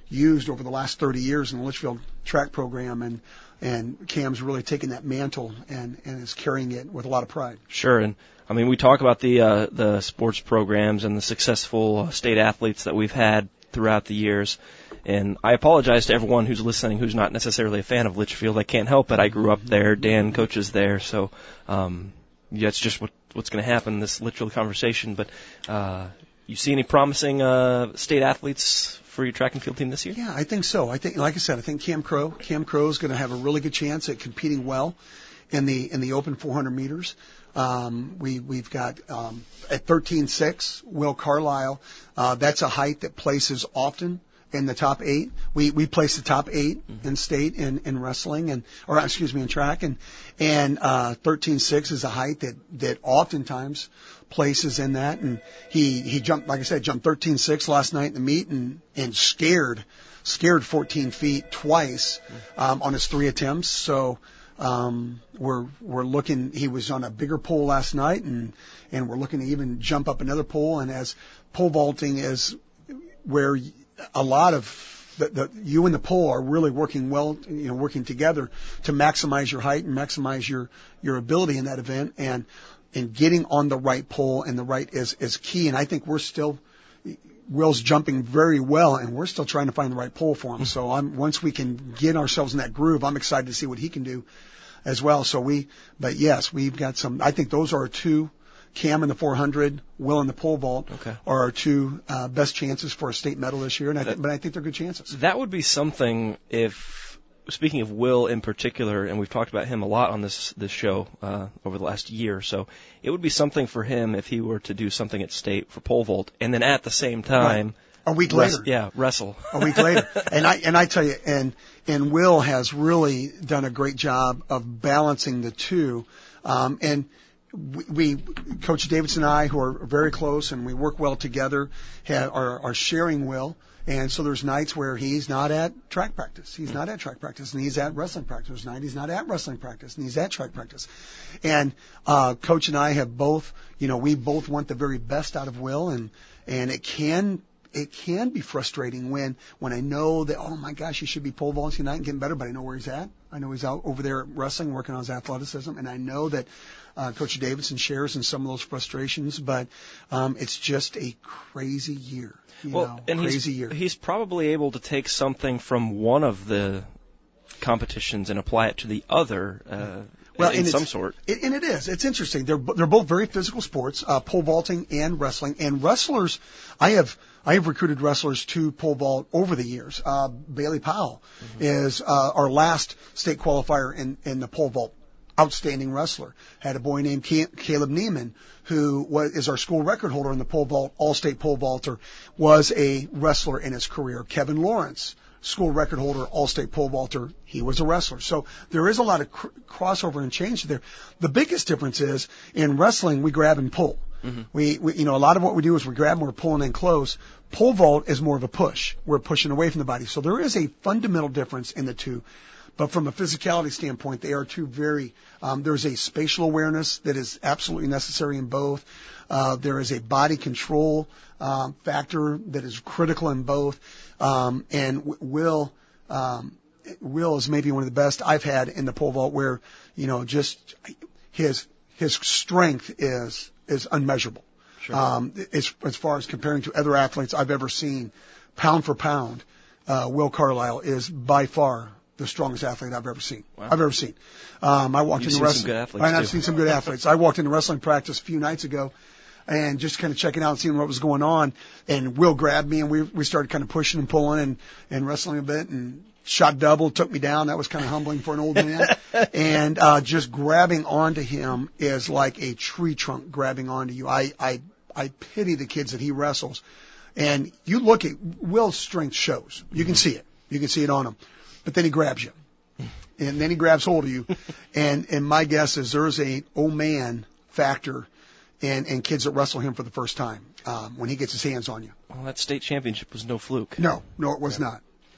used over the last thirty years in the Litchfield track program, and and Cam's really taken that mantle and, and is carrying it with a lot of pride. Sure, and I mean, we talk about the uh, the sports programs and the successful state athletes that we've had throughout the years. And I apologize to everyone who's listening who's not necessarily a fan of Litchfield. I can't help it. I grew up there. Dan coaches there, so um, yeah, it's just what, what's going to happen in this Litchfield conversation. But uh, you see any promising uh, state athletes for your track and field team this year? Yeah, I think so. I think, like I said, I think Cam Crow. Cam Crow is going to have a really good chance at competing well in the in the open four hundred meters. Um, we we've got um, at thirteen six, Will Carlisle. Uh, that's a height that places often in the top eight. We we place the top eight mm-hmm. in state in, in wrestling and or excuse me in track, and and uh, thirteen six is a height that that oftentimes places in that. And he he jumped, like I said, jumped thirteen six last night in the meet and and scared scared fourteen feet twice um, on his three attempts. So. Um, we're, we're looking, he was on a bigger pole last night, and, and we're looking to even jump up another pole. And as pole vaulting is where a lot of the, the, you and the pole are really working well, you know, working together to maximize your height and maximize your, your ability in that event. And, and getting on the right pole and the right is, is key. And I think we're still, Will's jumping very well, and we're still trying to find the right pole for him. So I'm, once we can get ourselves in that groove, I'm excited to see what he can do as well. So we, but yes, we've got some, I think those are our two, Cam in the four hundred, Will in the pole vault, okay. are our two uh, best chances for a state medal this year. And I th- but I think they're good chances. That would be something if, speaking of Will in particular, and we've talked about him a lot on this this show uh, over the last year or so, it would be something for him if he were to do something at state for pole vault, and then at the same time, right. a week res- later, yeah, wrestle a week later. And I and I tell you, and and Will has really done a great job of balancing the two, um, and. We, we, Coach Davidson and I, who are very close and we work well together, have, are, are sharing Will. And so there's nights where he's not at track practice. He's not at track practice, and he's at wrestling practice. There's night he's not at wrestling practice, and he's at track practice. And uh, Coach and I have both, you know, we both want the very best out of Will, and and it can it can be frustrating when when I know that, oh my gosh, he should be pole vaulting tonight and getting better, but I know where he's at. I know he's out over there wrestling, working on his athleticism, and I know that uh, Coach Davidson shares in some of those frustrations. But um, it's just a crazy year. You well, know, and crazy he's, year. he's probably able to take something from one of the competitions and apply it to the other. Uh, Well, in and some it's, sort. It, and it is. It's interesting. They're they're both very physical sports, uh, pole vaulting and wrestling. And wrestlers, I have I have recruited wrestlers to pole vault over the years. Uh, Bailey Powell mm-hmm. is uh, our last state qualifier in in the pole vault. Outstanding wrestler. Had a boy named Caleb Neiman, who was, is our school record holder in the pole vault, all-state pole vaulter, was a wrestler in his career. Kevin Lawrence, school record holder, all-state pole vaulter, he was a wrestler. So there is a lot of cr- crossover and change there. The biggest difference is in wrestling, we grab and pull. Mm-hmm. We, we, you know, a lot of what we do is we grab and we're pulling in close. Pole vault is more of a push. We're pushing away from the body. So there is a fundamental difference in the two. But from a physicality standpoint, they are two very, um, there's a spatial awareness that is absolutely necessary in both. Uh, there is a body control um, factor that is critical in both. Um, and w- Will, um, Will is maybe one of the best I've had in the pole vault where, you know, just his, his strength is, is unmeasurable. Sure. Um, as, as far as comparing to other athletes I've ever seen, pound for pound, uh, Will Carlisle is by far the strongest athlete I've ever seen. Wow. I've ever seen. Um, I walked You've into wrestling. Some good athletes I've too. seen some good athletes. I walked into wrestling practice a few nights ago, and just kind of checking out and seeing what was going on. And Will grabbed me, and we we started kind of pushing and pulling and and wrestling a bit, and shot double, took me down. That was kind of humbling for an old man. And uh, just grabbing onto him is like a tree trunk grabbing onto you. I I I pity the kids that he wrestles. And you look at Will's strength shows. You can see it. You can see it on him. But then he grabs you, and then he grabs hold of you, and and my guess is there's a oh man factor, in, in kids that wrestle him for the first time um, when he gets his hands on you. Well, that state championship was no fluke. No, no, it was yeah. not.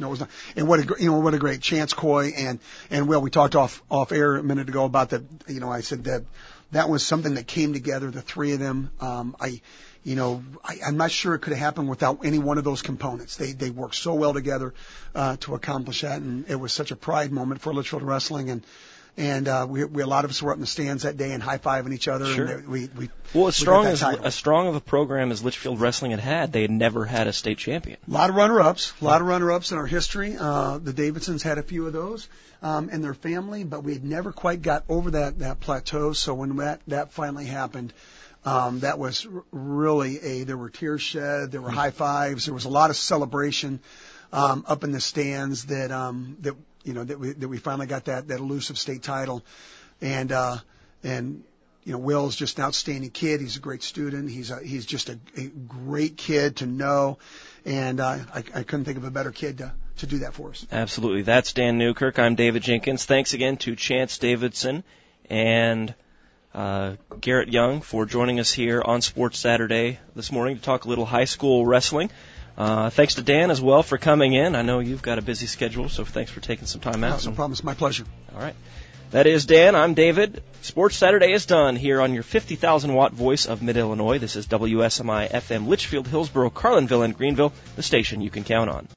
No, it was not. And what a gr- you know what a great Chance Coy and and Will. We talked off off air a minute ago about the you know I said that that was something that came together. The three of them. Um, I. You know, I, I'm not sure it could have happened without any one of those components. They they worked so well together uh, to accomplish that, and it was such a pride moment for Litchfield Wrestling. And and uh, we, we a lot of us were up in the stands that day and high fiving each other. Sure. And we we well, as we strong got as that title. as strong of a program as Litchfield Wrestling had had, they had never had a state champion. A lot of runner-ups, a lot of runner-ups in our history. Uh, the Davidsons had a few of those um, in their family, but we had never quite got over that that plateau. So when that that finally happened. Um, that was r- really a, there were tears shed, there were high fives, there was a lot of celebration, um, up in the stands that, um, that, you know, that we, that we finally got that, that elusive state title. And, uh, and, you know, Will's just an outstanding kid. He's a great student. He's a, he's just a, a great kid to know. And, uh, I, I couldn't think of a better kid to, to do that for us. Absolutely. That's Dan Newkirk. I'm David Jenkins. Thanks again to Chance Davidson and Uh, Garrett Young for joining us here on Sports Saturday this morning to talk a little high school wrestling. Uh, thanks to Dan as well for coming in. I know you've got a busy schedule, so thanks for taking some time out. No, no problem. It's my pleasure. All right. That is Dan. I'm David. Sports Saturday is done here on your fifty thousand watt voice of Mid-Illinois. This is W S M I F M Litchfield, Hillsborough, Carlinville, and Greenville, the station you can count on.